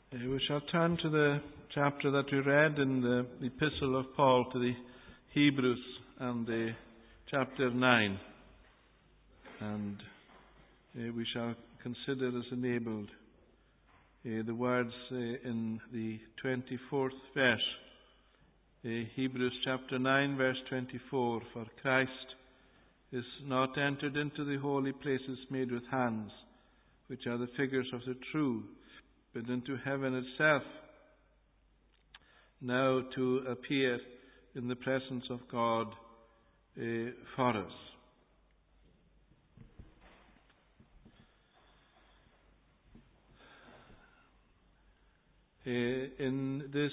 We shall turn to the chapter that we read in the Epistle of Paul to the Hebrews, and chapter 9. And we shall consider as enabled the words in the 24th verse. Hebrews chapter 9, verse 24. For Christ is not entered into the holy places made with hands, which are the figures of the true, but into heaven itself, now to appear in the presence of God for us. In this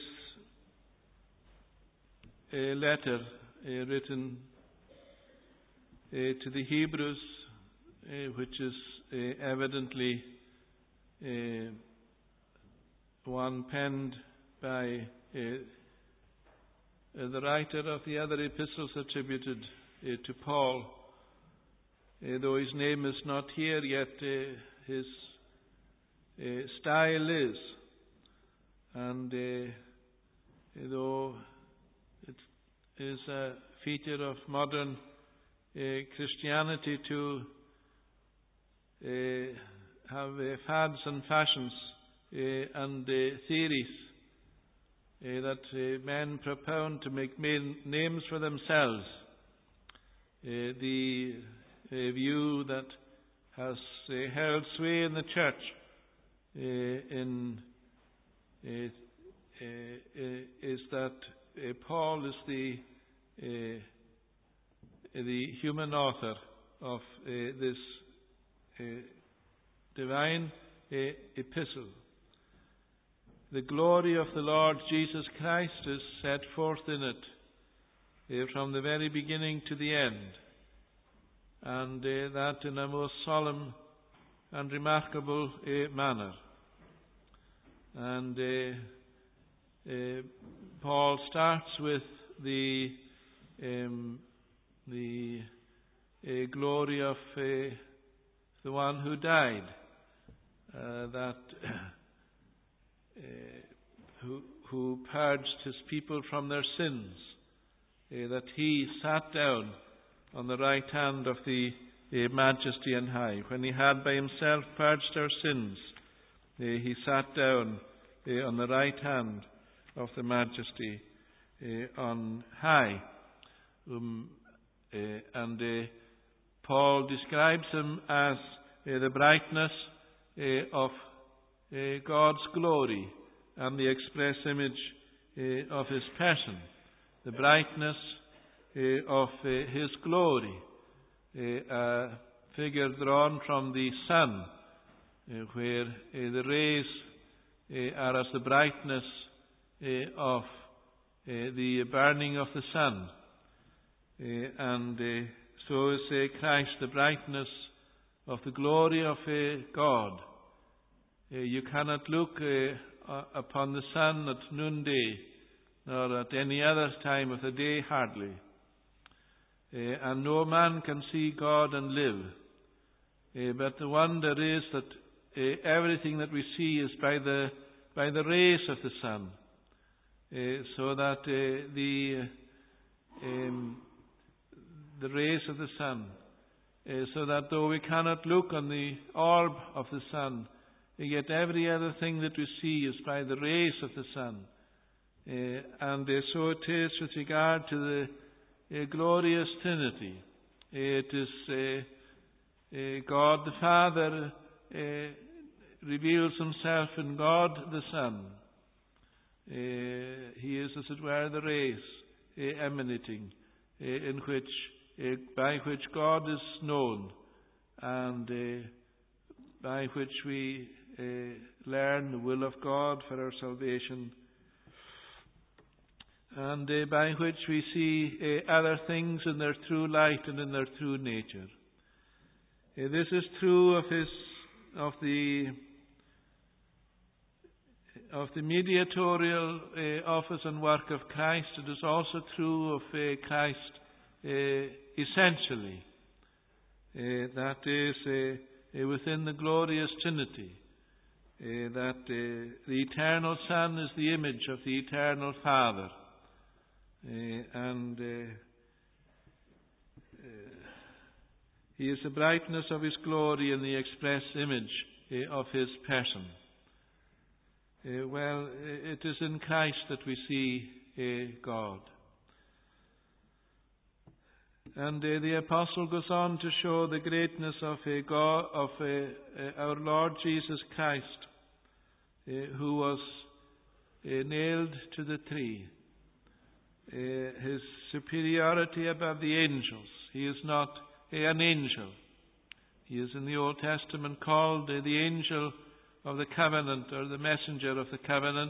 letter written to the Hebrews, which is evidently one penned by the writer of the other epistles attributed to Paul. Though his name is not here, yet his style is. And though it is a feature of modern Christianity to have fads and fashions and theories that men propound to make names for themselves, the view that has held sway in the church is that Paul is the human author of this divine epistle. The glory of the Lord Jesus Christ is set forth in it from the very beginning to the end, and that in a most solemn and remarkable manner. And Paul starts with the glory of the one who died, who purged his people from their sins, that he sat down on the right hand of the Majesty on high. When he had by himself purged our sins, he sat down on the right hand of the Majesty on high. And Paul describes him as the brightness of God's glory and the express image of his person. The brightness of his glory, a figure drawn from the sun, where the rays are as the brightness of the burning of the sun. And so is Christ the brightness of the glory of God. You cannot look upon the sun at noonday, nor at any other time of the day hardly. And no man can see God and live. But the wonder is that everything that we see is by the rays of the sun, so that the rays of the sun, so that though we cannot look on the orb of the sun, yet every other thing that we see is by the rays of the sun. And so it is with regard to the glorious Trinity. It is God the Father reveals himself in God the Son. He is, as it were, the rays emanating, by which God is known, and by which we learn the will of God for our salvation, and by which we see other things in their true light and in their true nature. This is true of the mediatorial office and work of Christ. It is also true of Christ essentially. That is within the glorious Trinity. that the eternal Son is the image of the eternal Father. And He is the brightness of His glory and the express image of His person. Well, it is in Christ that we see God. And the Apostle goes on to show the greatness of God, of our Lord Jesus Christ, who was nailed to the tree. His superiority above the angels. He is not an angel. He is in the Old Testament called the angel of the covenant, or the messenger of the covenant,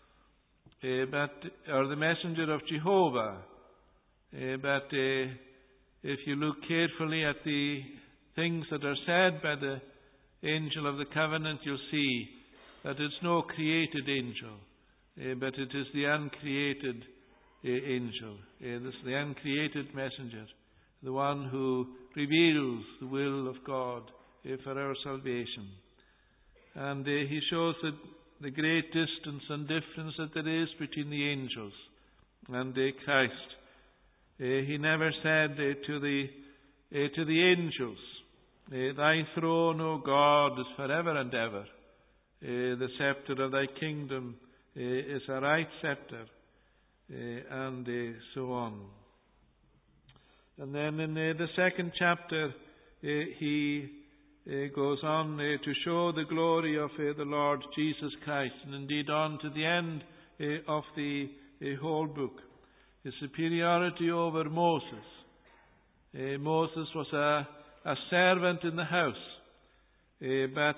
or the messenger of Jehovah. But if you look carefully at the things that are said by the angel of the covenant, you'll see that it's no created angel, but it is the uncreated angel. This is the uncreated messenger, the one who reveals the will of God for our salvation. And he shows that the great distance and difference that there is between the angels and Christ. He never said to the angels, Thy throne, O God, is forever and ever. The scepter of Thy kingdom is a right scepter, and so on. And then in the second chapter, he goes on to show the glory of the Lord Jesus Christ, and indeed on to the end of the whole book. His superiority over Moses. Moses was a servant in the house, but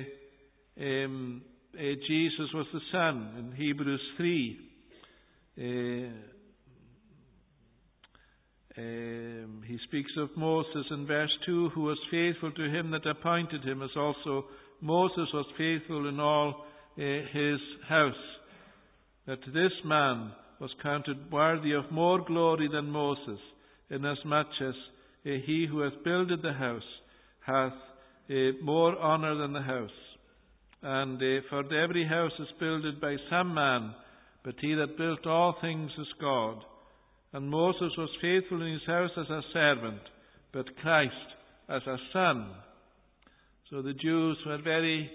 Jesus was the Son in Hebrews 3. He speaks of Moses in verse 2, who was faithful to him that appointed him, as also Moses was faithful in all his house. That this man was counted worthy of more glory than Moses, inasmuch as he who hath builded the house hath more honour than the house. And for every house is builded by some man, but he that built all things is God. And Moses was faithful in his house as a servant, but Christ as a son. So the Jews were very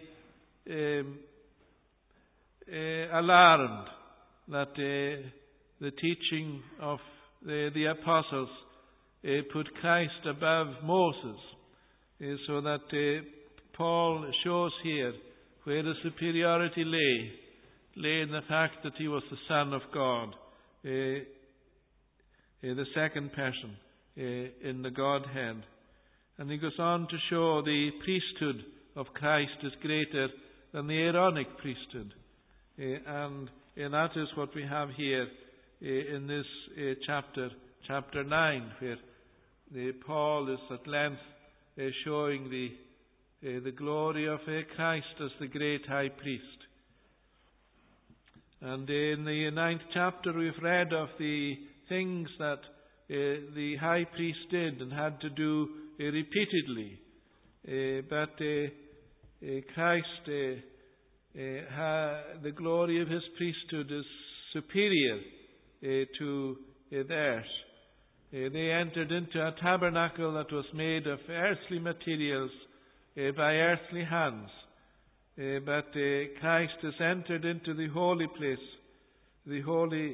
alarmed that the teaching of the apostles put Christ above Moses, so that Paul shows here where the superiority lay in the fact that he was the Son of God, the second person in the Godhead. And he goes on to show the priesthood of Christ is greater than the Aaronic priesthood. And that is what we have here in this chapter 9, where Paul is at length showing the glory of Christ as the great high priest. And in the 9th chapter we've read of the things that the high priest did and had to do repeatedly. But Christ, the glory of his priesthood is superior to theirs. They entered into a tabernacle that was made of earthly materials by earthly hands. But Christ has entered into the holy place. The holy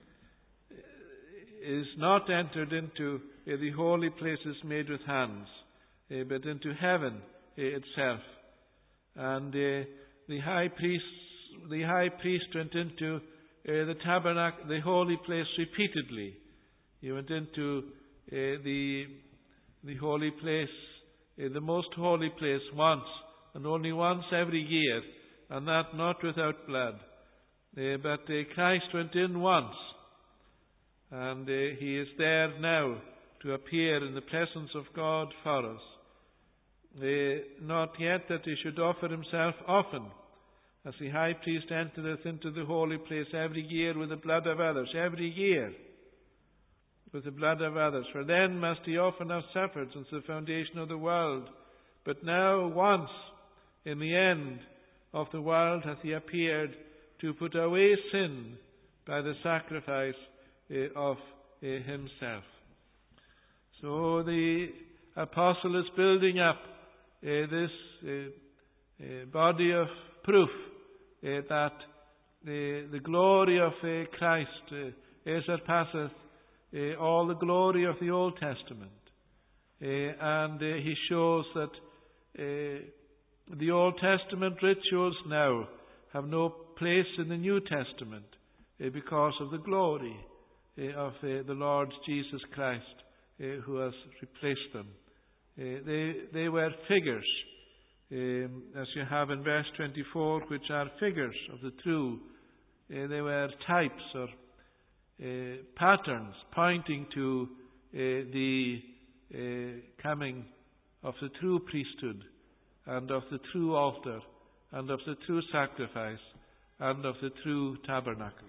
is not entered into the holy places made with hands, but into heaven itself. And the high priest went into the tabernacle, the holy place, repeatedly. He went into the holy place, the most holy place, once, and only once every year, and that not without blood. But Christ went in once, and he is there now to appear in the presence of God for us. Not yet that he should offer himself often, as the high priest entereth into the holy place every year with the blood of others, every year with the blood of others. For then must he often have suffered since the foundation of the world. But now once, in the end of the world hath he appeared to put away sin by the sacrifice of himself. So the apostle is building up this body of proof that the glory of Christ surpasseth all the glory of the Old Testament. And he shows that the Old Testament rituals now have no place in the New Testament because of the glory of the Lord Jesus Christ who has replaced them. They were figures, as you have in verse 24, which are figures of the true. They were types or patterns pointing to the coming of the true priesthood and of the true altar and of the true sacrifice and of the true tabernacle.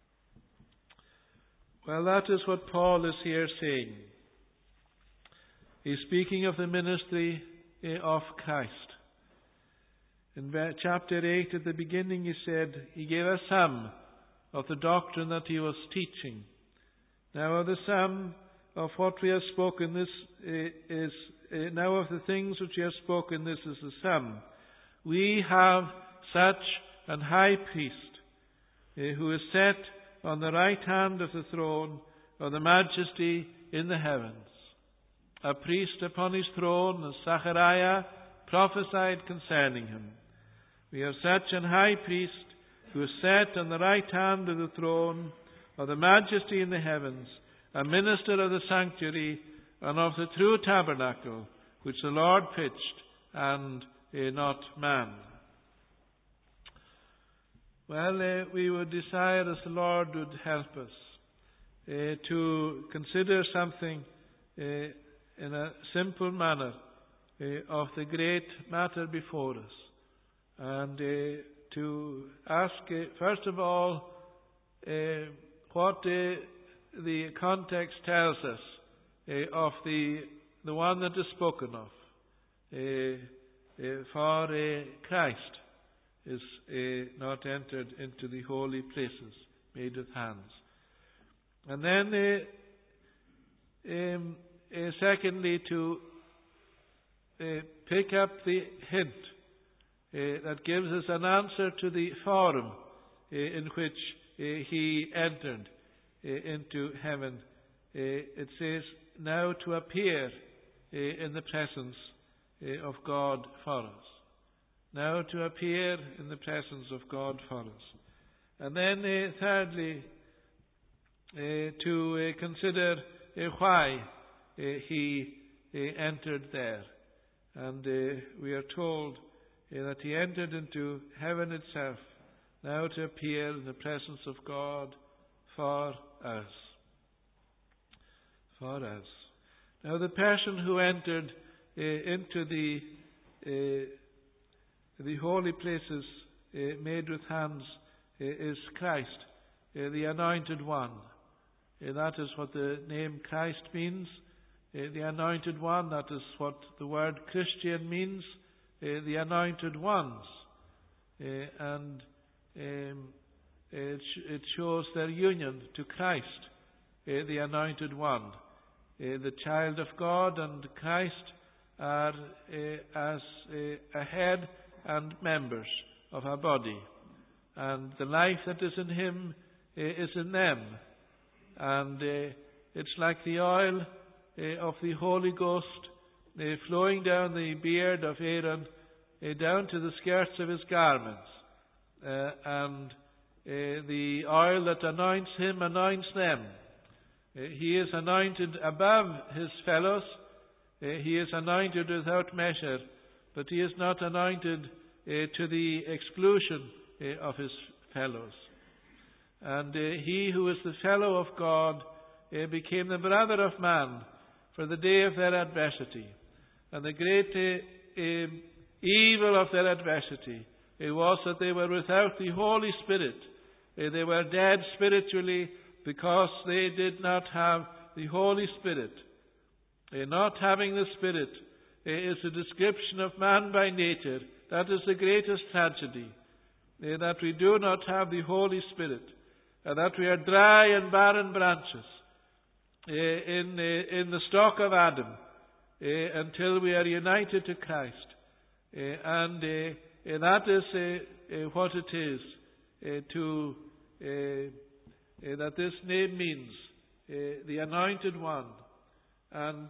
Well, that is what Paul is here saying. He's speaking of the ministry of Christ. In chapter 8 at the beginning he said, he gave a sum of the doctrine that he was teaching. Now of the sum of what we have spoken, this is now of the things which we have spoken, this is the sum. We have such an high priest who is set on the right hand of the throne of the majesty in the heavens. A priest upon his throne, as Zechariah prophesied concerning him. We have such an high priest who is set on the right hand of the throne of the majesty in the heavens, a minister of the sanctuary and of the true tabernacle, which the Lord pitched, and not man. Well, we would desire, as the Lord would help us, to consider something in a simple manner of the great matter before us, and to ask, first of all, what the context tells us of the one that is spoken of. For Christ is not entered into the holy places made with hands. And then, secondly, to pick up the hint that gives us an answer to the forum in which he entered into heaven. It says, now to appear in the presence of God for us. Now to appear in the presence of God for us. And then thirdly, to consider why he entered there. And we are told that he entered into heaven itself, now to appear in the presence of God for us. For us. Now the person who entered into the holy places made with hands is Christ, the Anointed One. That is what the name Christ means. The Anointed One, that is what the word Christian means. The Anointed Ones. And it shows their union to Christ, the Anointed One. The child of God and Christ are as a head and members of a body. And the life that is in him is in them. And it's like the oil of the Holy Ghost flowing down the beard of Aaron down to the skirts of his garments. And the oil that anoints him anoints them. He is anointed above his fellows. He is anointed without measure, but he is not anointed to the exclusion of his fellows. And he who is the fellow of God became the brother of man for the day of their adversity. And the great evil of their adversity was that they were without the Holy Spirit. They were dead spiritually because they did not have the Holy Spirit. Not having the Spirit is a description of man by nature That is the greatest tragedy, that we do not have the Holy Spirit, and that we are dry and barren branches in the stock of Adam until we are united to Christ. And that is what it is that this name means, the Anointed One. And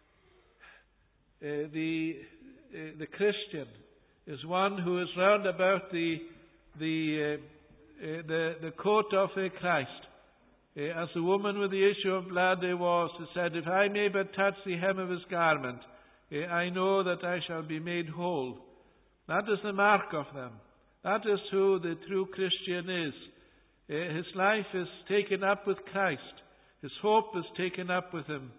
the Christian is one who is round about the coat of Christ. As the woman with the issue of blood was, it said, "If I may but touch the hem of his garment, I know that I shall be made whole." That is the mark of them. That is who the true Christian is. His life is taken up with Christ. His hope is taken up with Him.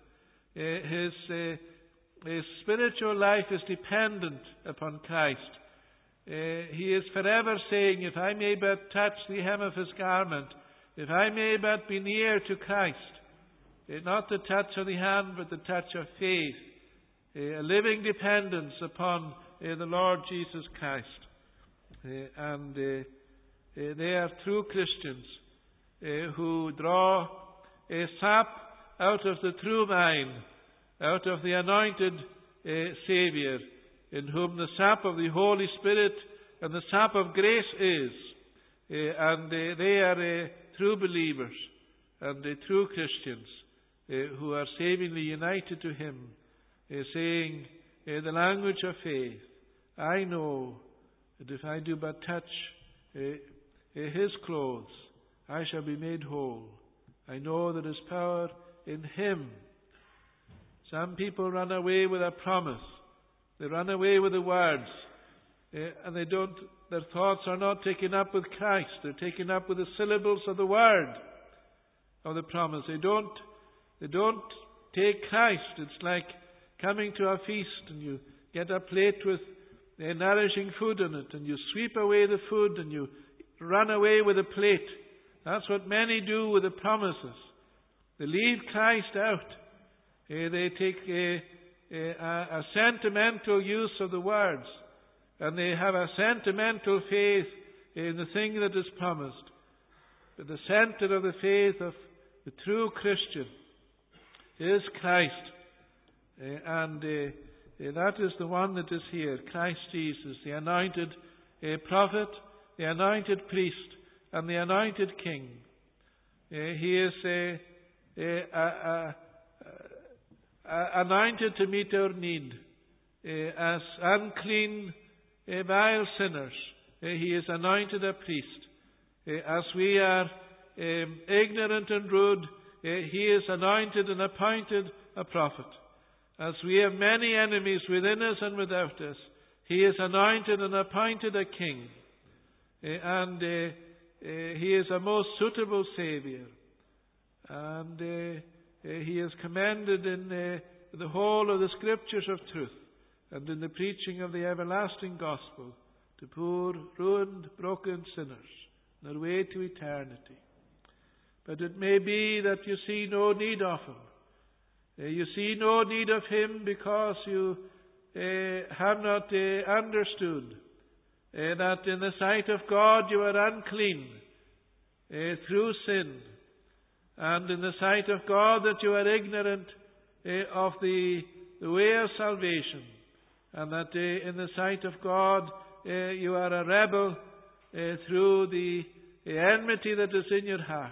His spiritual life is dependent upon Christ. He is forever saying, "If I may but touch the hem of His garment, if I may but be near to Christ," not the touch of the hand, but the touch of faith, a living dependence upon the Lord Jesus Christ. And they are true Christians who draw a sap out of the true vine, out of the anointed Saviour, in whom the sap of the Holy Spirit and the sap of grace is. And they are true believers and true Christians who are savingly united to Him, saying the language of faith, "I know that if I do but touch His clothes, I shall be made whole. I know there is power in Him." Some people run away with a promise. They run away with the words, and their thoughts are not taken up with Christ. They're taken up with the syllables of the word of the promise. They don't take Christ. It's like coming to a feast and you get a plate with nourishing food on it, and you sweep away the food and you run away with the plate. That's what many do with the promises. They leave Christ out. They take a sentimental use of the words, and they have a sentimental faith in the thing that is promised. But the center of the faith of the true Christian is Christ. And that is the one that is here, Christ Jesus, the anointed prophet, the anointed priest, and the anointed king. He is anointed to meet our need. As unclean, vile sinners, He is anointed a priest. As we are ignorant and rude, He is anointed and appointed a prophet. As we have many enemies within us and without us, He is anointed and appointed a king. And He is a most suitable Saviour. And He is commended in the whole of the Scriptures of truth and in the preaching of the everlasting gospel to poor, ruined, broken sinners on their way to eternity. But it may be that you see no need of Him. You see no need of Him because you have not understood that in the sight of God you are unclean through sin, and in the sight of God that you are ignorant of the way of salvation, and that in the sight of God you are a rebel through the enmity that is in your heart.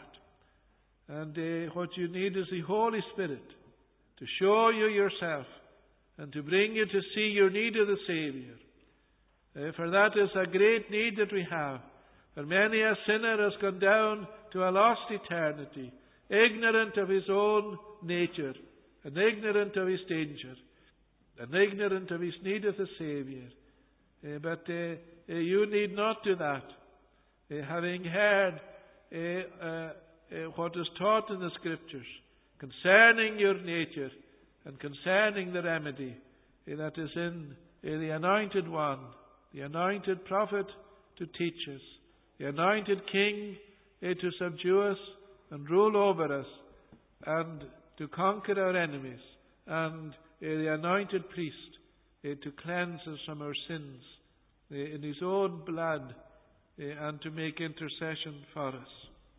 And what you need is the Holy Spirit to show you yourself and to bring you to see your need of the Saviour. For that is a great need that we have. For many a sinner has gone down to a lost eternity, ignorant of his own nature, and ignorant of his danger, and ignorant of his need of the Saviour. But you need not do that. Having heard what is taught in the Scriptures concerning your nature and concerning the remedy that is in the Anointed One, the anointed prophet to teach us, the anointed King to subdue us and rule over us and to conquer our enemies, and the anointed priest to cleanse us from our sins in His own blood and to make intercession for us.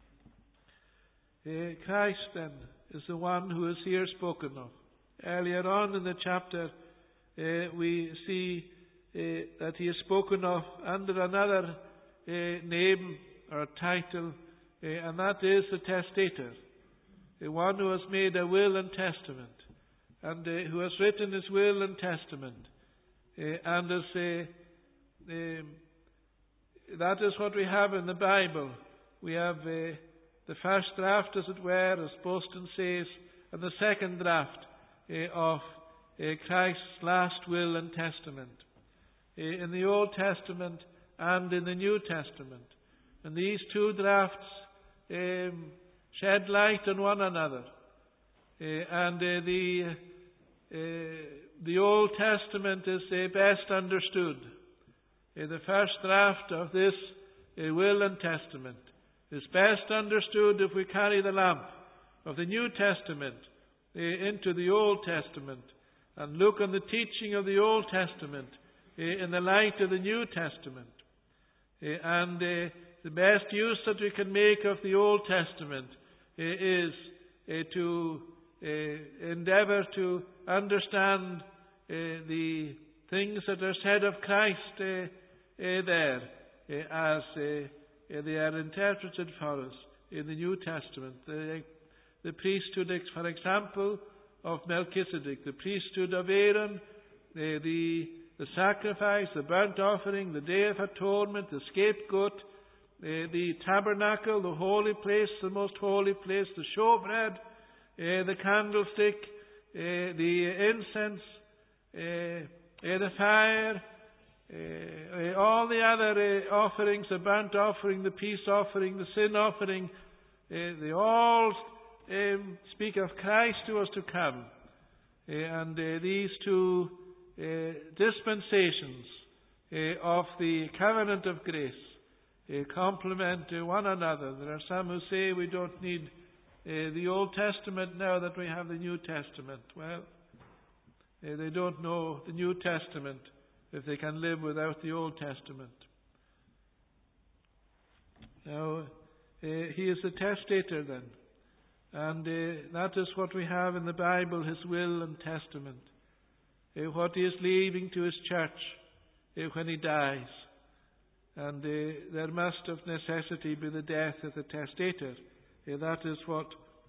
Christ then is the one who is here spoken of. Earlier on in the chapter we see that He is spoken of under another name or title, and that is the testator, the one who has made a will and testament, and who has written his will and testament. And that is what we have in the Bible. We have the first draft, as it were, as Boston says, and the second draft of Christ's last will and testament in the Old Testament and in the New Testament. And these two drafts shed light on one another. And the Old Testament is best understood. The first draft of this will and testament is best understood if we carry the lamp of the New Testament into the Old Testament and look on the teaching of the Old Testament in the light of the New Testament. And the best use that we can make of the Old Testament is to endeavour to understand the things that are said of Christ there as they are interpreted for us in the New Testament. The priesthood, for example, of Melchizedek, the priesthood of Aaron, the sacrifice, the burnt offering, the Day of Atonement, the scapegoat, the tabernacle, the holy place, the most holy place, the showbread, the candlestick, the incense, the fire, all the other offerings, the burnt offering, the peace offering, the sin offering, they all speak of Christ who was to come. And these two dispensations of the covenant of grace complement one another. There are some who say we don't need the Old Testament now that we have the New Testament. Well, they don't know the New Testament if they can live without the Old Testament. Now, He is the testator then. And that is what we have in the Bible, His will and testament. What He is leaving to His church when He dies. And there must of necessity be the death of the testator. That is what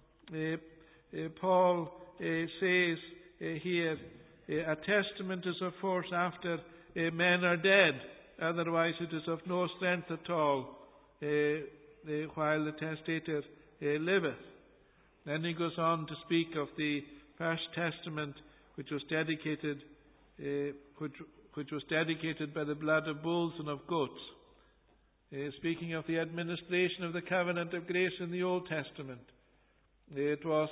Paul says here. A testament is of force after men are dead. Otherwise it is of no strength at all while the testator liveth. Then he goes on to speak of the first testament, which was dedicated by the blood of bulls and of goats. Speaking of the administration of the covenant of grace in the Old Testament, it was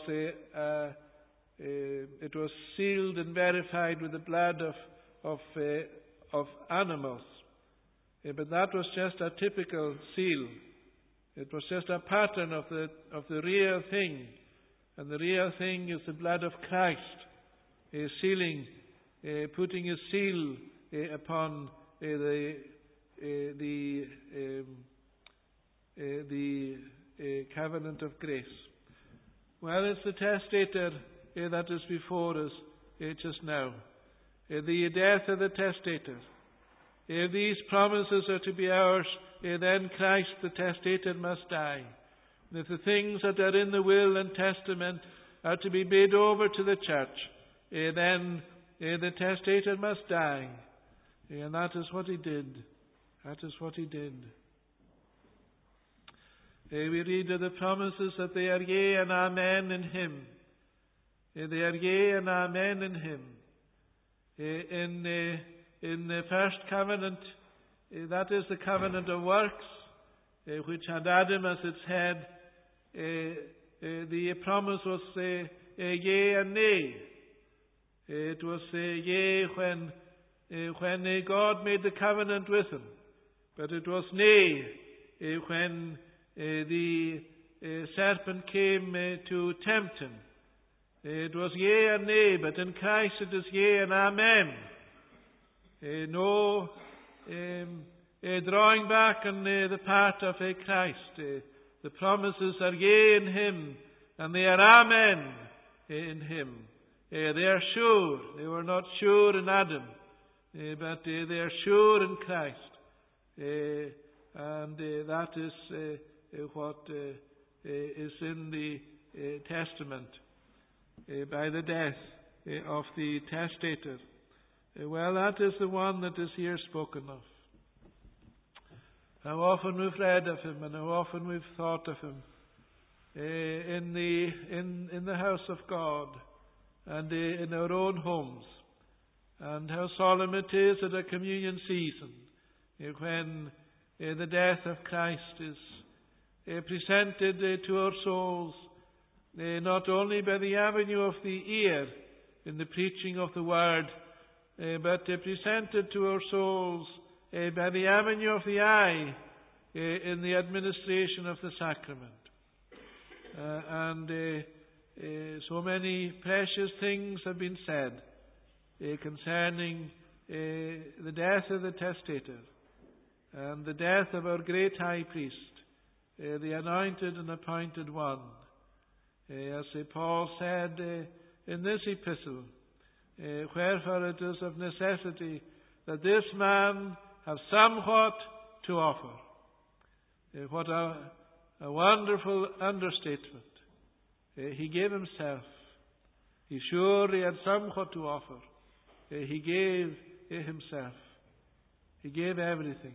sealed and verified with the blood of animals. But that was just a typical seal. It was just a pattern of the real thing. And the real thing is the blood of Christ, sealing, putting a seal upon the covenant of grace. Well, it's the testator that is before us just now. The death of the testator. If these promises are to be ours, then Christ the testator must die. And if the things that are in the will and testament are to be made over to the church, then the testator must die. And that is what he did. That is what he did. We read of the promises that they are yea and amen in Him. They are yea and amen in Him. In the first covenant, that is the covenant of works, which had Adam as its head. The promise was yea and nay. It was yea when God made the covenant with him, but it was nay when the serpent came to tempt him. It was yea and nay, but in Christ it is yea and amen. No drawing back on the part of Christ. The promises are yea in Him, and they are amen in Him. They are sure. They were not sure in Adam, but they are sure in Christ. And that is what is in the Testament by the death of the testator. Well, that is the one that is here spoken of. How often we've read of Him, and how often we've thought of Him in the house of God and in our own homes, and how solemn it is at a communion season when the death of Christ is presented to our souls, not only by the avenue of the ear in the preaching of the Word, but presented to our souls by the avenue of the eye in the administration of the sacrament. And so many precious things have been said concerning the death of the testator and the death of our great high priest, the anointed and appointed one. As St. Paul said in this epistle, wherefore it is of necessity that this man have somewhat to offer. What a wonderful understatement. He gave himself. He surely had somewhat to offer. He gave himself. He gave everything.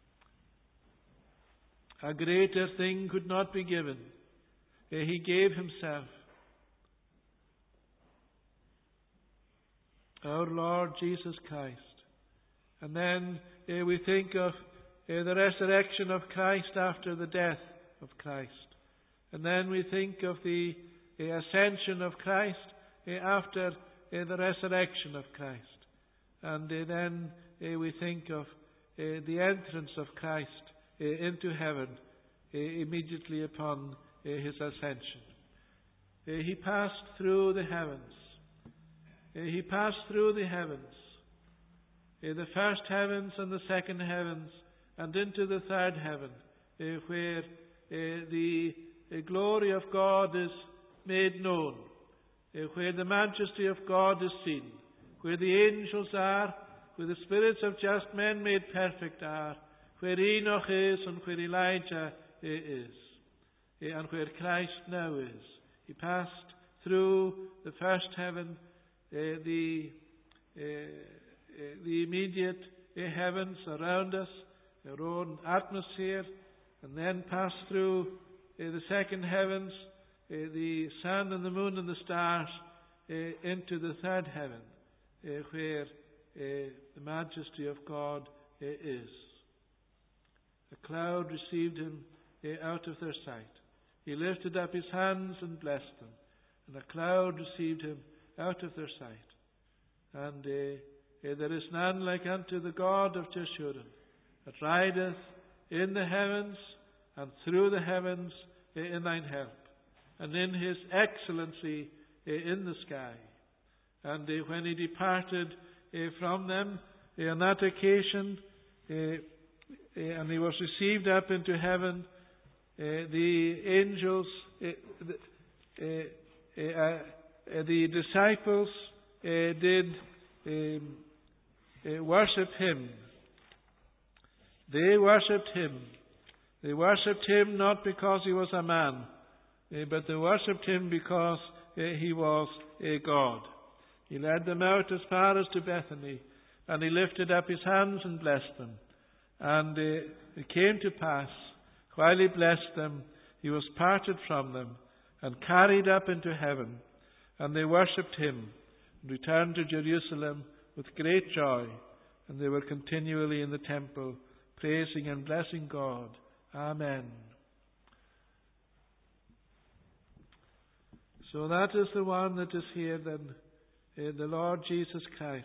A greater thing could not be given. He gave himself. Our Lord Jesus Christ. And then we think of the resurrection of Christ after the death of Christ. And then we think of the ascension of Christ after the resurrection of Christ. And then we think of the entrance of Christ into heaven immediately upon His ascension. He passed through the heavens. He passed through the heavens. The first heavens and the second heavens, and into the third heaven, where the glory of God is made known, where the majesty of God is seen, where the angels are, where the spirits of just men made perfect are, where Enoch is and where Elijah is, and where Christ now is. He passed through the first heaven, the immediate heavens around us, our own atmosphere, and then passed through the second heavens, the sun and the moon and the stars, into the third heaven, where the majesty of God is. A cloud received Him out of their sight. He lifted up His hands and blessed them, and a cloud received Him out of their sight. And there is none like unto the God of Jeshurun, that rideth in the heavens and through the heavens in thine help, and in His excellency in the sky. And when He departed from them on that occasion, and He was received up into heaven, the angels, the disciples did worship Him. They worshipped Him. They worshipped Him not because He was a man, but they worshipped Him because He was a God. He led them out as far as to Bethany, and He lifted up His hands and blessed them. And it came to pass, while He blessed them, He was parted from them and carried up into heaven. And they worshipped Him and returned to Jerusalem with great joy. And they were continually in the temple, praising and blessing God. Amen. So that is the one that is here then, the Lord Jesus Christ.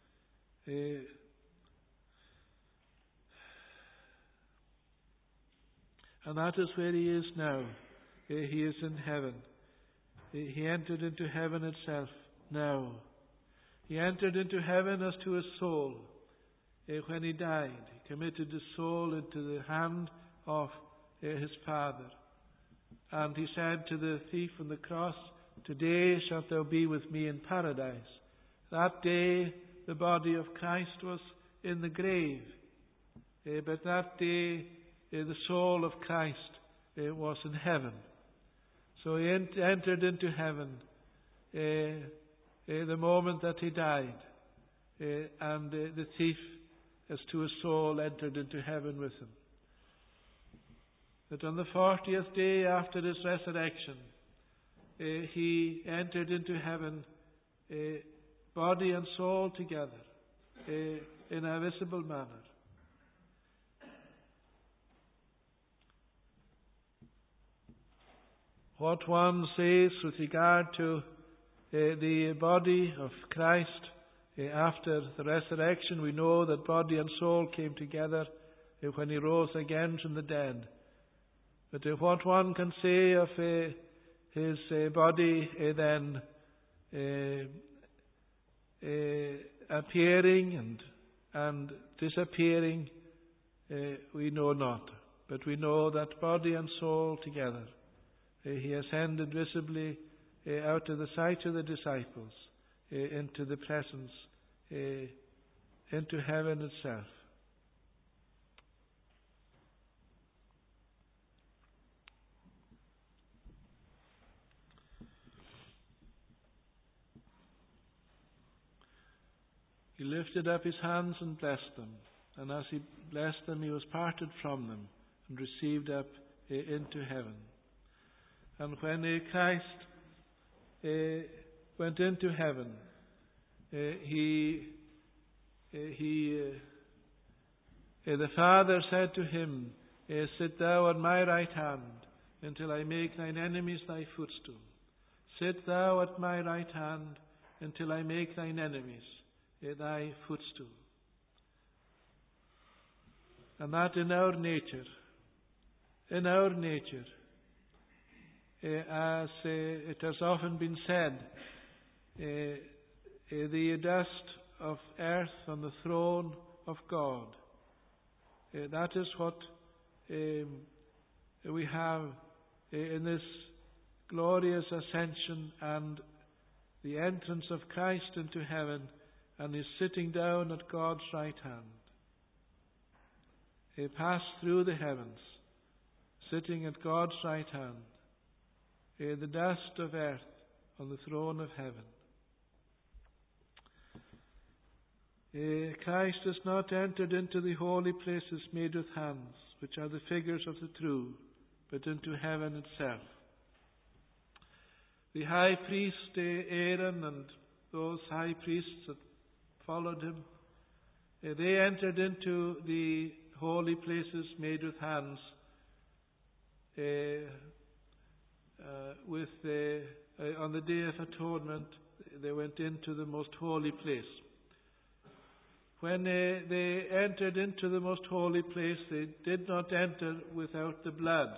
And that is where He is now. He is in heaven. He entered into heaven itself now. He entered into heaven as to His soul. when he died. He committed his soul into the hand of his Father. And he said to the thief on the cross, "Today shalt thou be with me in paradise." That day the body of Christ was in the grave. But that day the soul of Christ was in heaven. So he entered into heaven the moment that he died. And the thief, as to his soul, entered into heaven with him. That on the 40th day after his resurrection, he entered into heaven, body and soul together, in a visible manner. What one says with regard to the body of Christ after the resurrection, we know that body and soul came together when he rose again from the dead. But what one can say of his body then appearing and disappearing, we know not. But we know that body and soul together, he ascended visibly out of the sight of the disciples into the presence, into heaven itself. He lifted up his hands and blessed them, and as he blessed them, he was parted from them and received up into heaven. And when Christ went into heaven, the Father said to him, "Sit thou on my right hand until I make thine enemies thy footstool. Sit thou at my right hand until I make thine enemies thy footstool." And that in our nature, as it has often been said, the dust of earth on the throne of God, that is what we have in this glorious ascension and the entrance of Christ into heaven, and his sitting down at God's right hand. He passed through the heavens, sitting at God's right hand, the dust of earth on the throne of heaven. Christ has not entered into the holy places made with hands, which are the figures of the true, but into heaven itself. The high priest Aaron and those high priests that followed him, they entered into the holy places made with hands on the Day of Atonement. They went into the most holy place. When they entered into the most holy place, they did not enter without the blood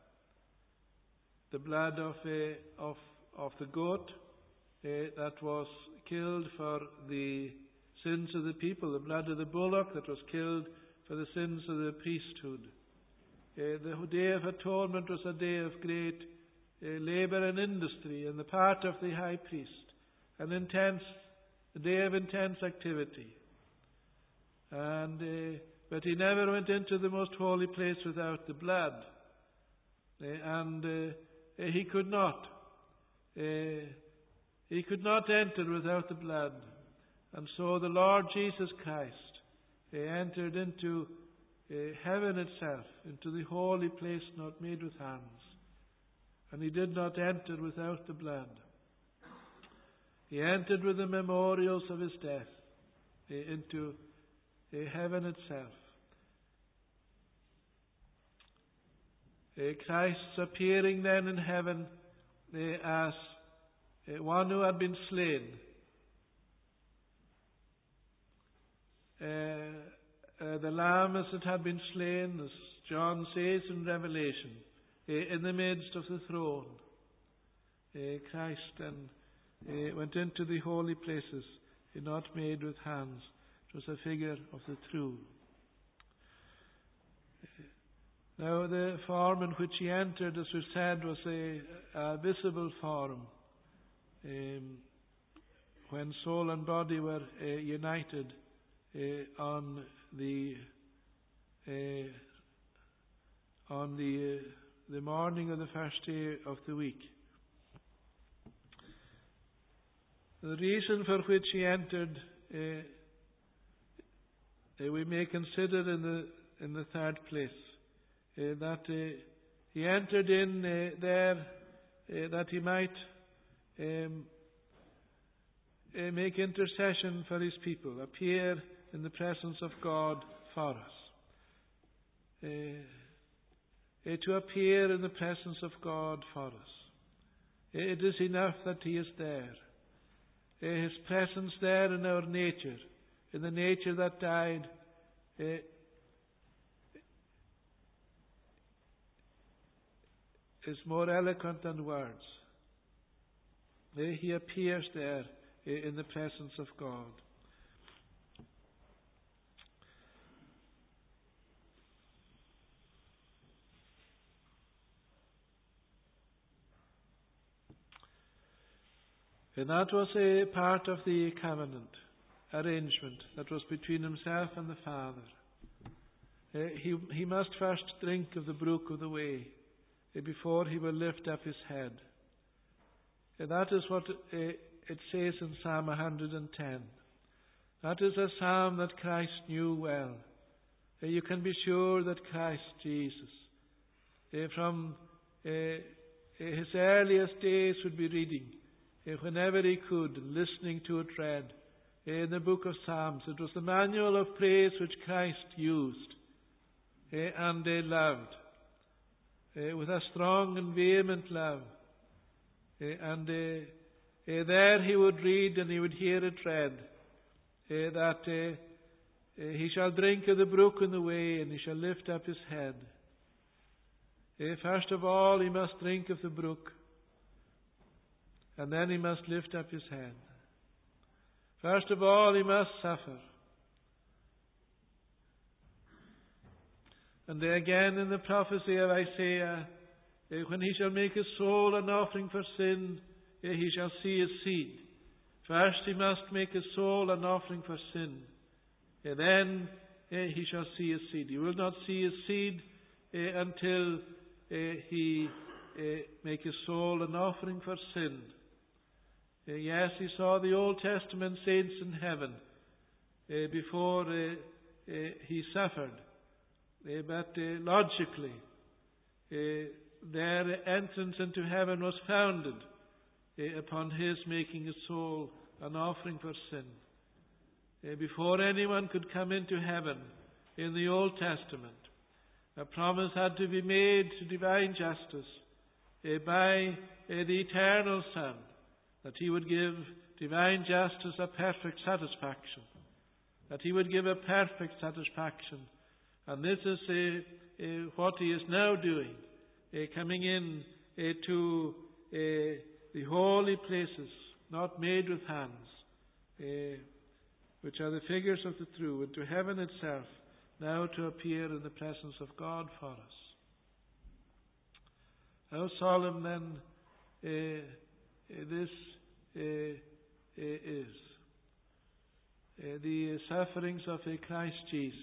of the goat that was killed for the sins of the people, the blood of the bullock that was killed for the sins of the priesthood. The Day of Atonement was a day of great labour and industry on the part of the high priest, a day of intense activity. But he never went into the most holy place without the blood, and he could not enter without the blood. And so the Lord Jesus Christ entered into heaven itself, into the holy place not made with hands. And he did not enter without the blood. He entered with the memorials of his death into heaven itself. Christ's appearing then in heaven as one who had been slain. The Lamb as it had been slain, as John says in Revelation, in the midst of the throne. Christ then went into the holy places, not made with hands. It It was a figure of the true. Now, the form in which he entered, as we said, was a visible form. When soul and body were united on the morning of the first day of the week. The reason for which he entered, we may consider in the third place, that he entered in there that he might make intercession for his people, appear in the presence of God for us. To appear in the presence of God for us. It is enough that he is there. His presence there in our nature, in the nature that died, is more eloquent than words. He appears there in the presence of God. And that was a part of the covenant arrangement that was between himself and the Father. He must first drink of the brook of the way before he will lift up his head. And that is what it says in Psalm 110. That is a psalm that Christ knew well. You can be sure that Christ Jesus, from his earliest days, would be reading, whenever he could, listening to it read in the book of Psalms. It was the manual of praise which Christ used and loved with a strong and vehement love. And there he would read and he would hear it read that he shall drink of the brook in the way and he shall lift up his head. First of all, he must drink of the brook, and then he must lift up his head. First of all, he must suffer. And again in the prophecy of Isaiah, when he shall make his soul an offering for sin, he shall see his seed. First he must make his soul an offering for sin. Then he shall see his seed. He will not see his seed until he make his soul an offering for sin. Yes, he saw the Old Testament saints in heaven before he suffered. But logically, their entrance into heaven was founded upon his making his soul an offering for sin. Before anyone could come into heaven in the Old Testament, a promise had to be made to divine justice by the eternal Son, that he would give divine justice a perfect satisfaction, that he would give a perfect satisfaction. And this is what he is now doing, coming in to the holy places, not made with hands, which are the figures of the true, and to heaven itself, now to appear in the presence of God for us. How solemn then this is. The sufferings of Christ Jesus,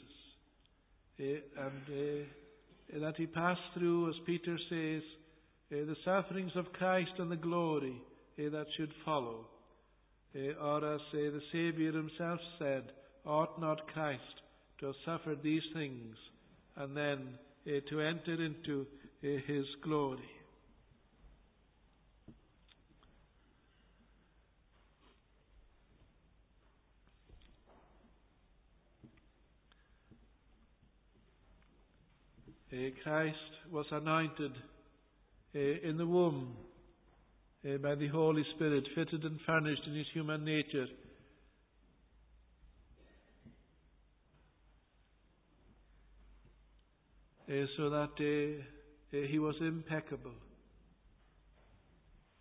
and that he passed through, as Peter says, the sufferings of Christ and the glory that should follow. Or as the Saviour himself said, ought not Christ to have suffered these things and then to enter into his glory. Christ was anointed in the womb by the Holy Spirit, fitted and furnished in his human nature. So that he was impeccable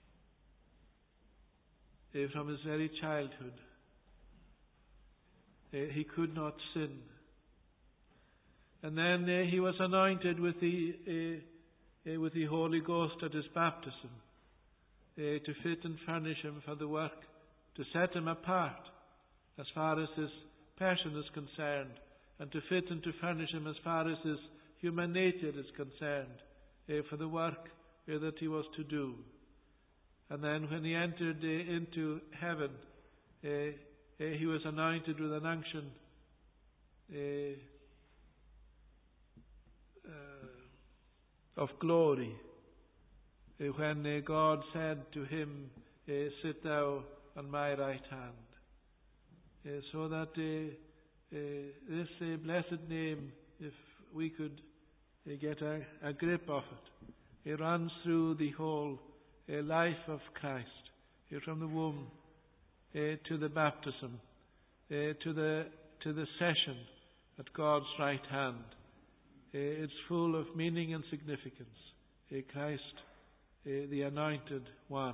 from his very childhood. he could not sin. And then he was anointed with the Holy Ghost at his baptism, to fit and furnish him for the work, to set him apart as far as his passion is concerned, and to fit and to furnish him as far as his human nature is concerned, for the work that he was to do. And then when he entered into heaven, he was anointed with an unction of glory, when God said to him, sit thou on my right hand. So that this blessed name, if we could get a grip of it runs through the whole life of Christ, from the womb to the baptism, to the session at God's right hand. It's full of meaning and significance. Christ, the Anointed One.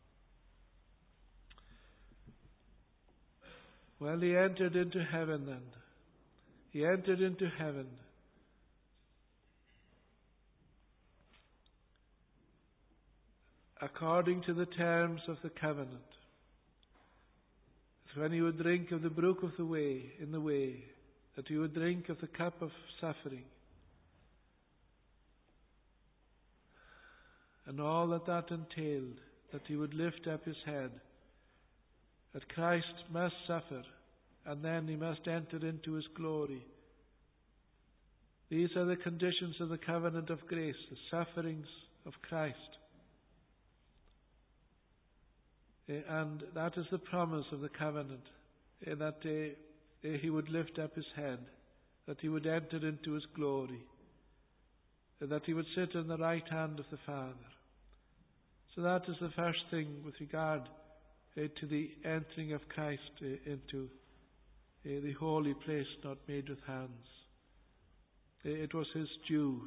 Well, he entered into heaven then. He entered into heaven. According to the terms of the covenant. That when he would drink of the brook of the way, in the way, that he would drink of the cup of suffering. And all that entailed, that he would lift up his head, that Christ must suffer, and then he must enter into his glory. These are the conditions of the covenant of grace, the sufferings of Christ. And that is the promise of the covenant, that he would lift up his head, that he would enter into his glory, that he would sit on the right hand of the Father. So that is the first thing with regard to the entering of Christ into the holy place not made with hands. It was his due.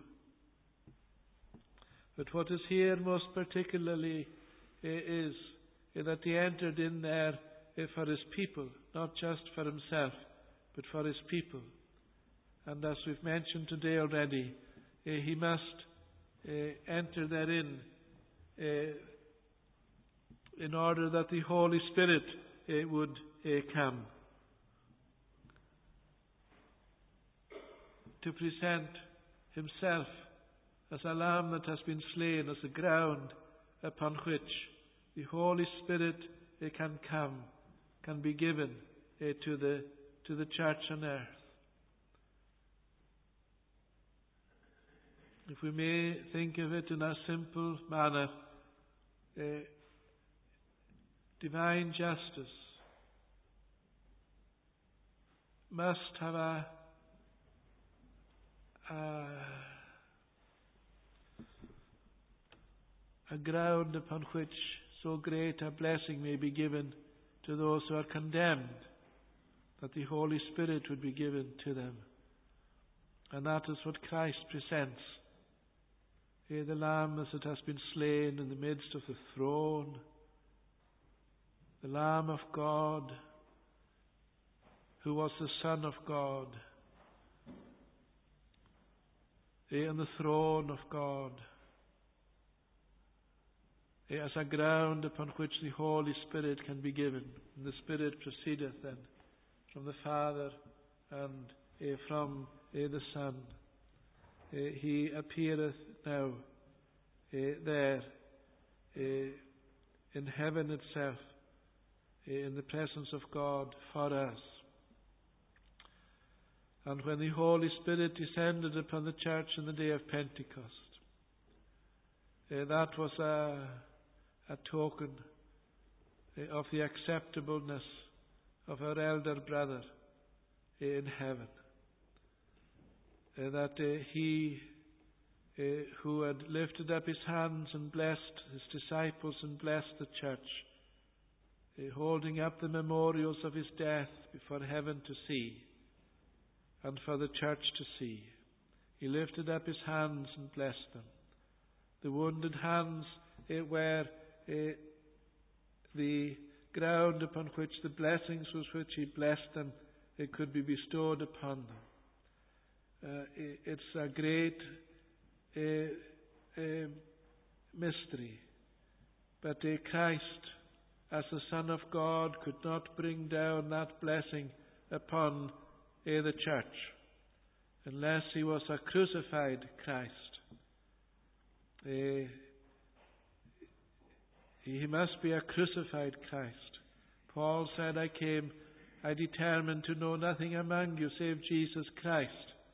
But what is here most particularly is that he entered in there for his people, not just for himself, but for his people. And as we've mentioned today already, he must enter therein in order that the Holy Spirit would come to present himself as a lamb that has been slain, as the ground upon which the Holy Spirit can come, can be given to the church on earth. If we may think of it in a simple manner, divine justice must have a ground upon which so great a blessing may be given to those who are condemned, that the Holy Spirit would be given to them. And that is what Christ presents. The Lamb as it has been slain in the midst of the throne, the Lamb of God, who was the Son of God, on the throne of God, as a ground upon which the Holy Spirit can be given. And the Spirit proceedeth then from the Father and from the Son. He appeareth now there in heaven itself, in the presence of God for us. And when the Holy Spirit descended upon the church in the day of Pentecost, that was a token of the acceptableness of our elder brother in heaven. That he who had lifted up his hands and blessed his disciples and blessed the church, holding up the memorials of his death before heaven to see and for the church to see. He lifted up his hands and blessed them. The wounded hands were the ground upon which the blessings with which he blessed them it could be bestowed upon them. It's a great mystery. But Christ, as the Son of God, could not bring down that blessing upon the church unless he was a crucified Christ. He must be a crucified Christ. Paul said, I determined to know nothing among you save Jesus Christ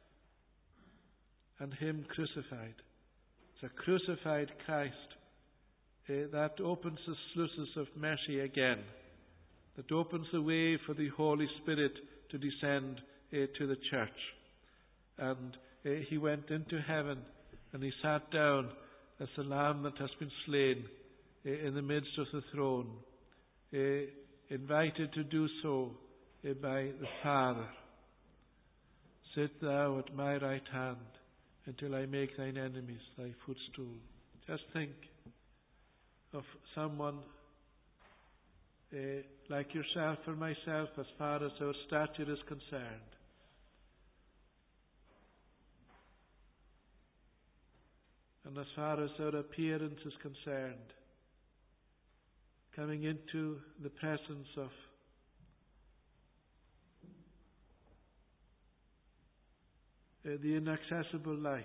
and him crucified. It's a crucified Christ that opens the sluices of mercy again, that opens the way for the Holy Spirit to descend to the church. And he went into heaven and he sat down as the Lamb that has been slain in the midst of the throne, invited to do so by the Father. Sit thou at my right hand until I make thine enemies thy footstool. Just think of someone like yourself or myself, as far as our stature is concerned. And as far as our appearance is concerned, coming into the presence of the inaccessible light.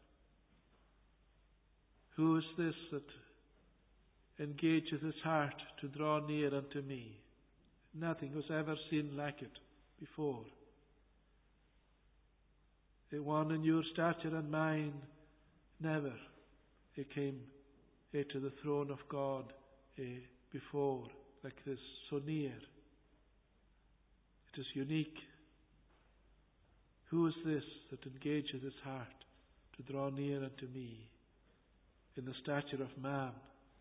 Who is this that engageth his heart to draw near unto me? Nothing was ever seen like it before. The one in your stature and mine never came to the throne of God before like this, so near. It is unique. Who is this that engageth his heart to draw near unto me in the stature of man?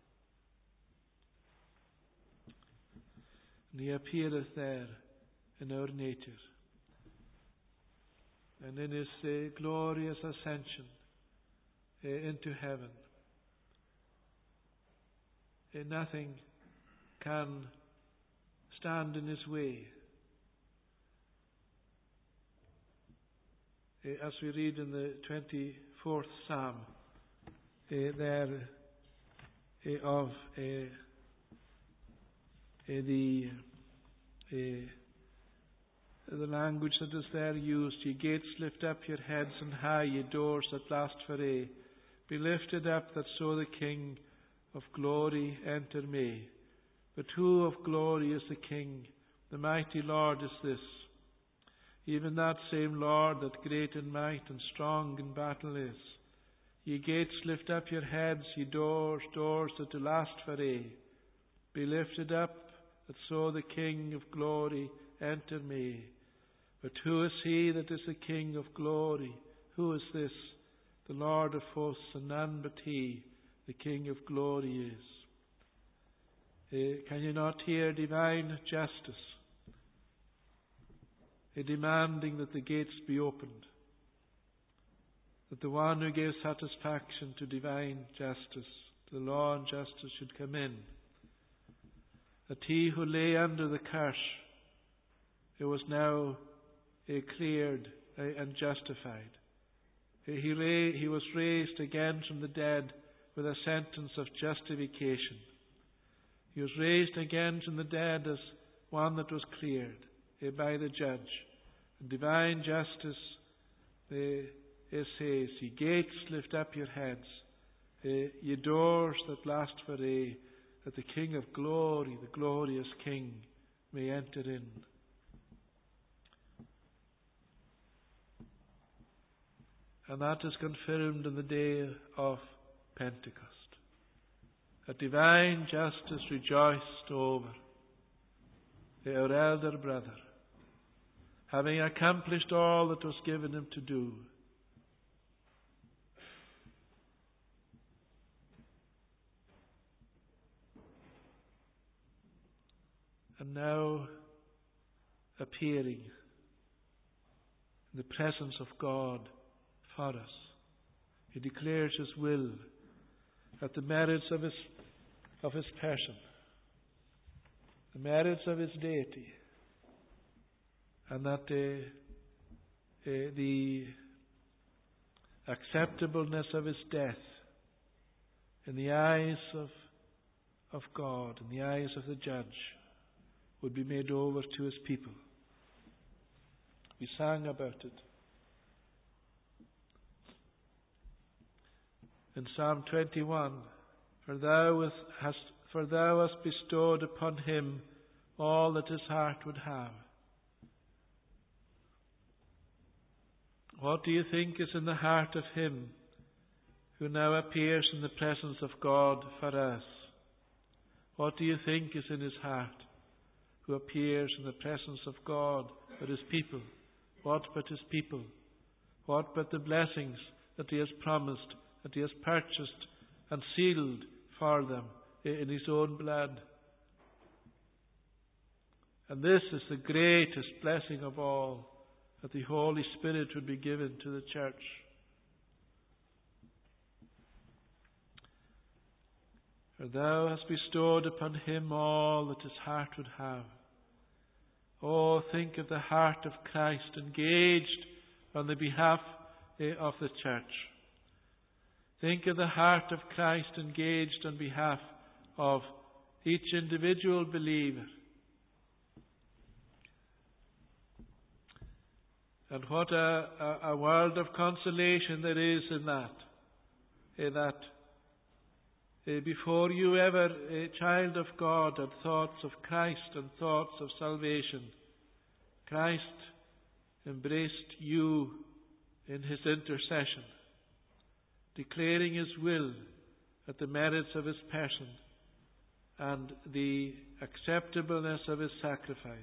And he appeareth there in our nature. And in his glorious ascension into heaven, nothing can stand in his way. As we read in the 24th Psalm, there of the language that is there used: ye gates, lift up your heads and high, ye doors that last for aye. Be lifted up, that so the King of glory enter may. But who of glory is the King? The mighty Lord is this. Even that same Lord that great in might and strong in battle is. Ye gates, lift up your heads, ye doors, doors that do last for aye. Be lifted up, that so the King of glory enter may. But who is he that is the King of glory? Who is this? The Lord of hosts, and none but he, the King of glory is. Can you not hear divine justice demanding that the gates be opened? That the one who gives satisfaction to divine justice, to the law and justice, should come in. That he who lay under the curse, it was now cleared and justified. He was raised again from the dead with a sentence of justification. He was raised again from the dead as one that was cleared by the judge. And divine justice says, ye gates, lift up your heads, ye doors that last for aye, that the King of glory, the glorious King, may enter in. And that is confirmed in the day of Pentecost. That divine justice rejoiced over our elder brother, having accomplished all that was given him to do. And now appearing in the presence of God for us. He declares his will, that the merits of his person, the merits of his deity, and that the acceptableness of his death in the eyes of God, in the eyes of the judge, would be made over to his people. We sang about it. In Psalm 21, for thou hast bestowed upon him all that his heart would have. What do you think is in the heart of him who now appears in the presence of God for us? What do you think is in his heart who appears in the presence of God for his people? What but his people? What but the blessings that he has promised, that he has purchased and sealed for them in his own blood? And this is the greatest blessing of all, that the Holy Spirit would be given to the church. For thou hast bestowed upon him all that his heart would have. Oh, think of the heart of Christ engaged on the behalf of the church. Think of the heart of Christ engaged on behalf of each individual believer. And what a world of consolation there is in that. Before you ever, a child of God, had thoughts of Christ and thoughts of salvation, Christ embraced you in his intercession, declaring his will at the merits of his person and the acceptableness of his sacrifice.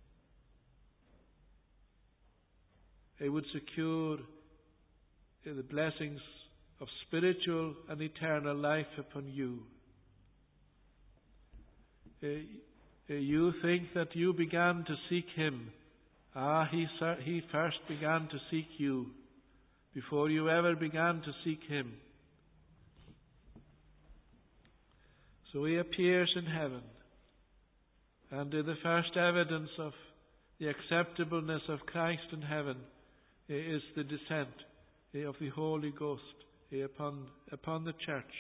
It would secure the blessings of spiritual and eternal life upon you. You think that you began to seek him. He first began to seek you before you ever began to seek him. So he appears in heaven, and the first evidence of the acceptableness of Christ in heaven is the descent of the Holy Ghost upon the church.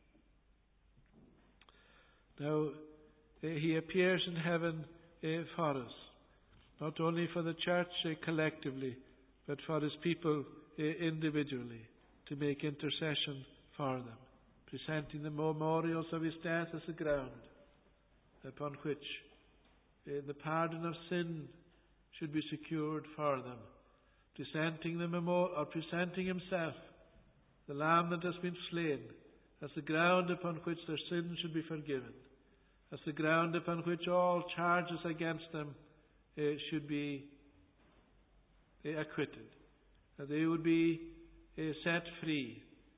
Now, he appears in heaven for us, not only for the church collectively, but for his people individually, to make intercession for them, presenting the memorials of his death as the ground upon which the pardon of sin should be secured for them, presenting himself, the Lamb that has been slain, as the ground upon which their sins should be forgiven, as the ground upon which all charges against them should be acquitted, that they would be set free.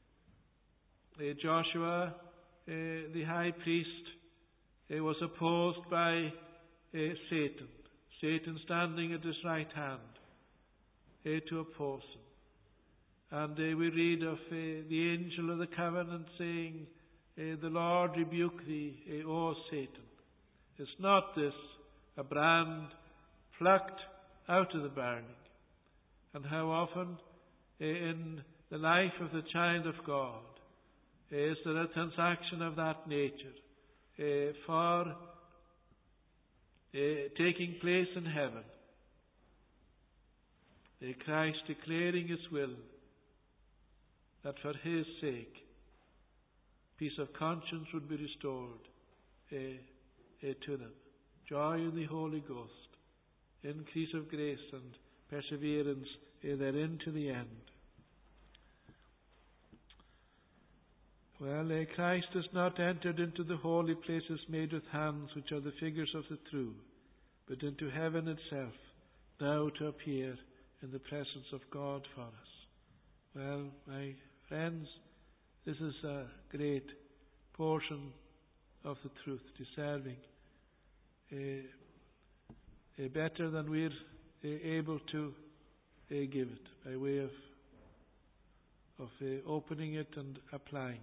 Joshua, the high priest, was opposed by Satan standing at his right hand to oppose him. And we read of the angel of the covenant saying, the Lord rebuke thee, O Satan. Is not this a brand plucked out of the burning? And how often in the life of the child of God is there a transaction of that nature for taking place in heaven? Christ declaring his will, that for his sake peace of conscience would be restored to them. Joy in the Holy Ghost, increase of grace and perseverance therein to the end. Well, Christ has not entered into the holy places made with hands, which are the figures of the true, but into heaven itself, now to appear in the presence of God for us. Well, my friends, this is a great portion of the truth, deserving better than we're able to give it, by way of opening it and applying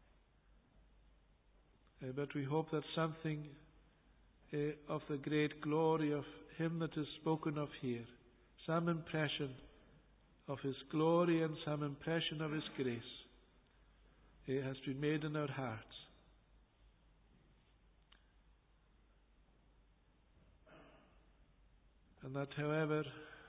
it. But we hope that something of the great glory of him that is spoken of here some impression of His glory and some impression of His grace has been made in our hearts. And that however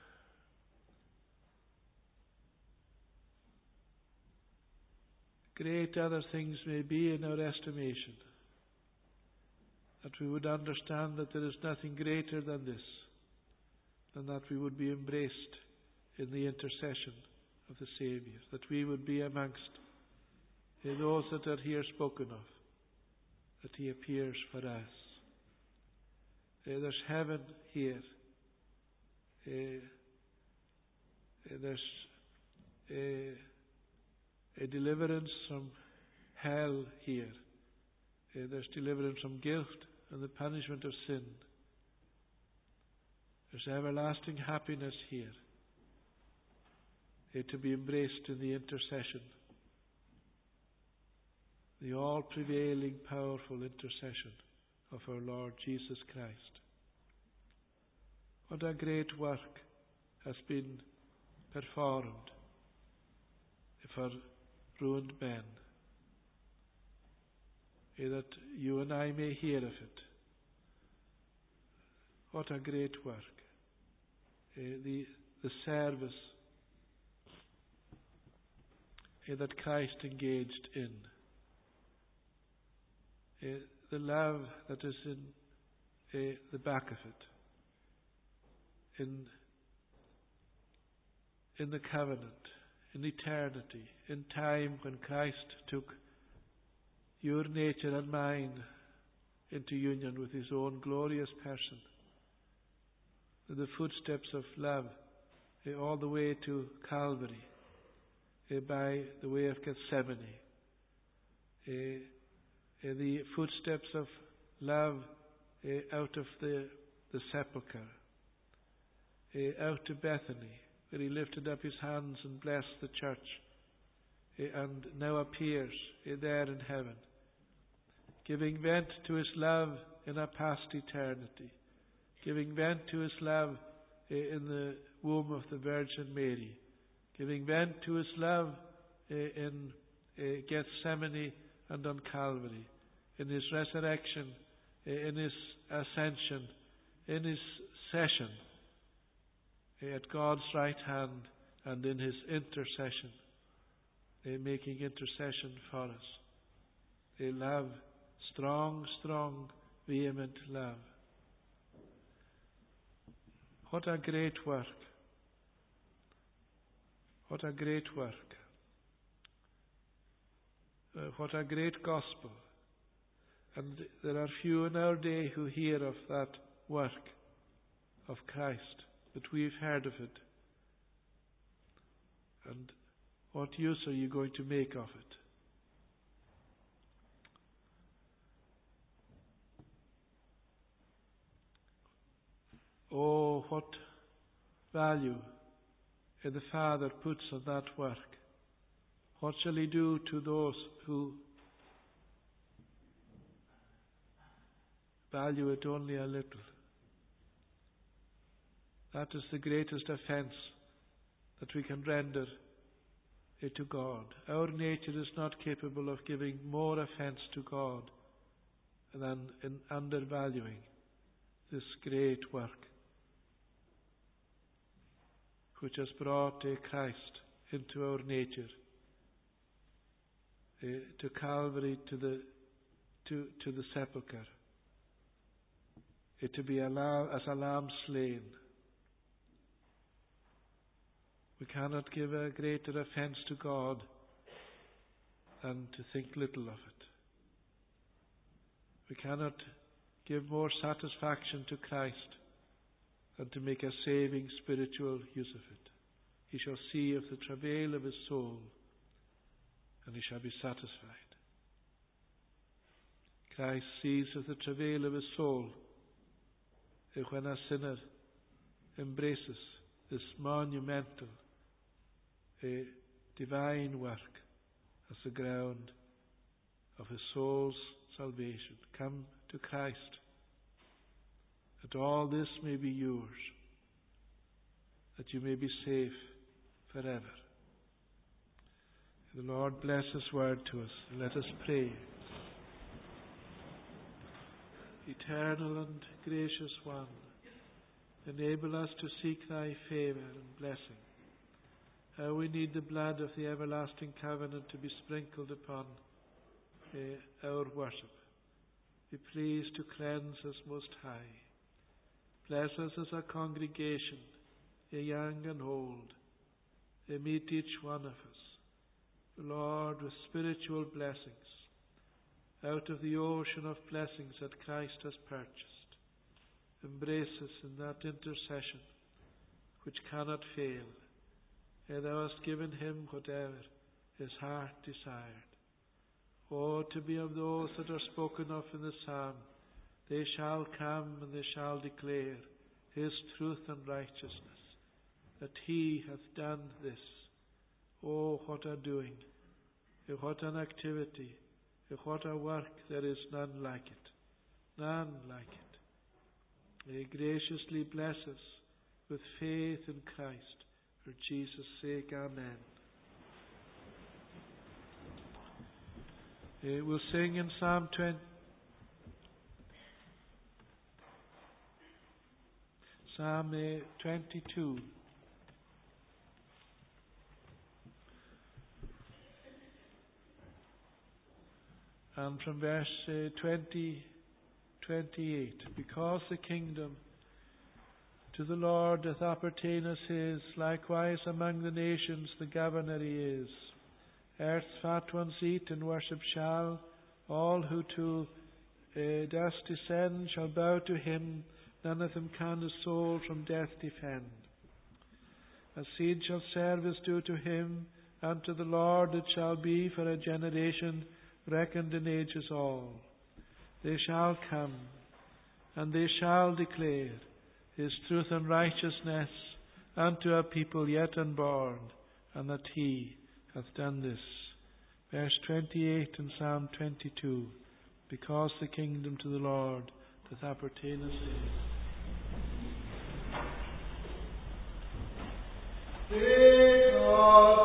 great other things may be in our estimation, that we would understand that there is nothing greater than this, than that we would be embraced in the intercession of the Saviour, that we would be amongst those that are here spoken of, that He appears for us. There's heaven here. There's a deliverance from hell here. There's deliverance from guilt and the punishment of sin. There's everlasting happiness here, to be embraced in the intercession, the all-prevailing, powerful intercession of our Lord Jesus Christ. What a great work has been performed for ruined men, that you and I may hear of it. What a great work. The service that Christ engaged in. The love that is in the back of it. In the covenant, in eternity, in time when Christ took your nature and mine into union with His own glorious person. In the footsteps of love, all the way to Calvary, by the way of Gethsemane. The footsteps of love out of the sepulchre, out to Bethany, where He lifted up His hands and blessed the church, and now appears there in heaven, giving vent to His love in a past eternity, giving vent to His love in the womb of the Virgin Mary, giving vent to His love in Gethsemane and on Calvary, in His resurrection, in His ascension, in His session at God's right hand, and in His intercession, making intercession for us. A love, strong, strong, vehement love. What a great work. What a great work. What a great gospel. And there are few in our day who hear of that work of Christ, but we've heard of it. And what use are you going to make of it? Oh, what value the Father puts on that work. What shall He do to those who value it only a little? That is the greatest offence that we can render to God. Our nature is not capable of giving more offence to God than in undervaluing this great work which has brought Christ into our nature, to Calvary, to the sepulchre, to be as a lamb slain. We cannot give a greater offence to God than to think little of it. We cannot give more satisfaction to Christ than to make a saving spiritual use of it. He shall see of the travail of his soul, and he shall be satisfied. Christ sees of the travail of his soul when a sinner embraces this monumental, divine work as the ground of his soul's salvation. Come to Christ, that all this may be yours. that you may be safe forever. The Lord bless His word to us. Let us pray. Eternal and gracious One, enable us to seek Thy favour and blessing. How we need the blood of the everlasting covenant to be sprinkled upon our worship. Be pleased to cleanse us most high. Bless us as a congregation, young and old. Meet each one of us, Lord, with spiritual blessings out of the ocean of blessings that Christ has purchased. Embrace us in that intercession which cannot fail. Thou hast given Him whatever His heart desired. Oh, to be of those that are spoken of in the psalm, they shall come and they shall declare His truth and righteousness, that He hath done this. Oh, what a doing, what an activity, what a work, there is none like it, none like it. May He graciously bless us with faith in Christ, for Jesus' sake, amen. We'll sing in Psalm 22. And from verse 28, because the kingdom to the Lord doth appertain as His, likewise among the nations the governor He is. Earth's fat ones eat and worship shall, all who to dust descend shall bow to Him, none of them can his soul from death defend. A seed shall serve as due to Him, and to the Lord it shall be for a generation reckoned in ages all. They shall come, and they shall declare His truth and righteousness unto a people yet unborn, and that He hath done this. Verse 28 in Psalm 22, because the kingdom to the Lord doth appertain as His.